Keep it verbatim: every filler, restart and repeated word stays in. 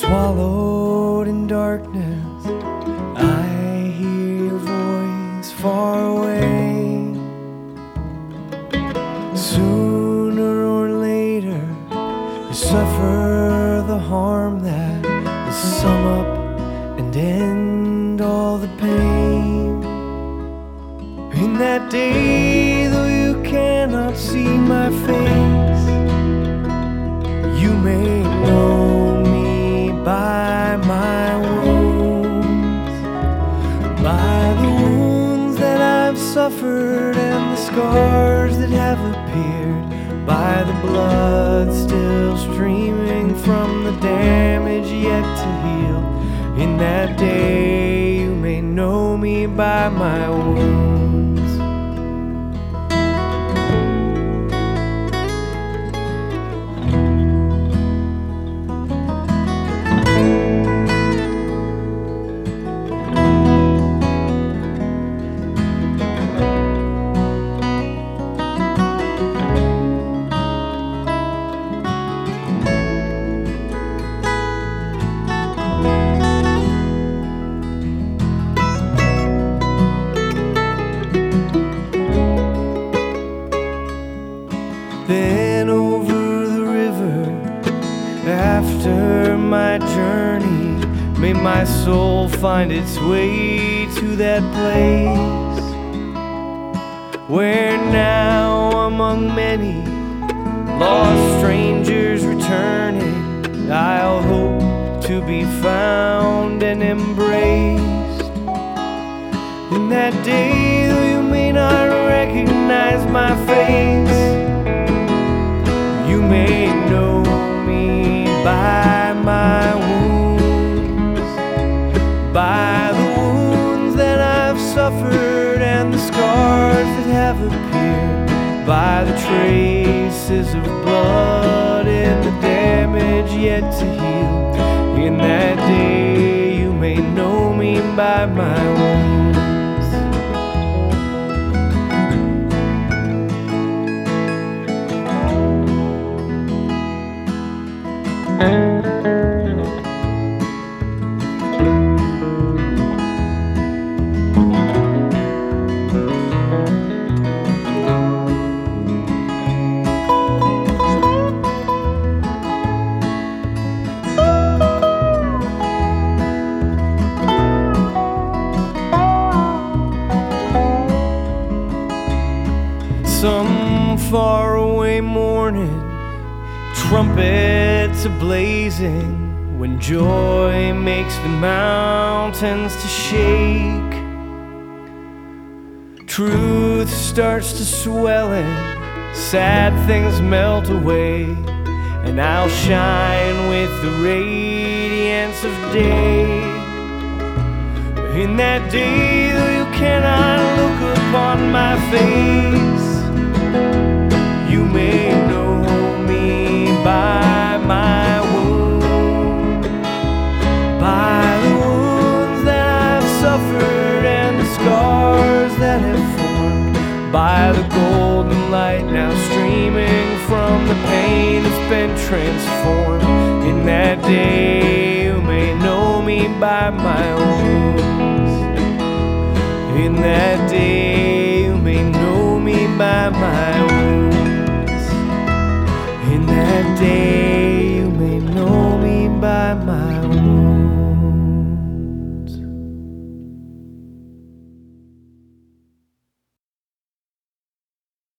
Swallowed in darkness, I hear your voice far away. Sooner or later, you suffer the harm that will sum up and end all the pain. In that day, though you cannot see my face, you may know me by my wounds, by the wounds that I've suffered and the scars that have appeared, by the blood still streaming from the damage yet to heal. In that day you may know me by my wounds. Then over the river, after my journey, may my soul find its way to that place where now among many lost strangers returning, I'll hope to be found and embraced. In that day, though you may not recognize my face, you may know me by my wounds, by the wounds that I've suffered and the scars that have appeared, by the traces of blood and the damage yet to heal. In that day you may know me by my wounds. Some faraway morning, trumpets are blazing, when joy makes the mountains to shake. Truth starts to swell and sad things melt away, and I'll shine with the radiance of day. In that day, though you cannot look upon my face, you may know me by my wounds, by the wounds that I've suffered and the scars that have formed, by the golden light now streaming from the pain that's been transformed. In that day you may know me by my wounds. In that day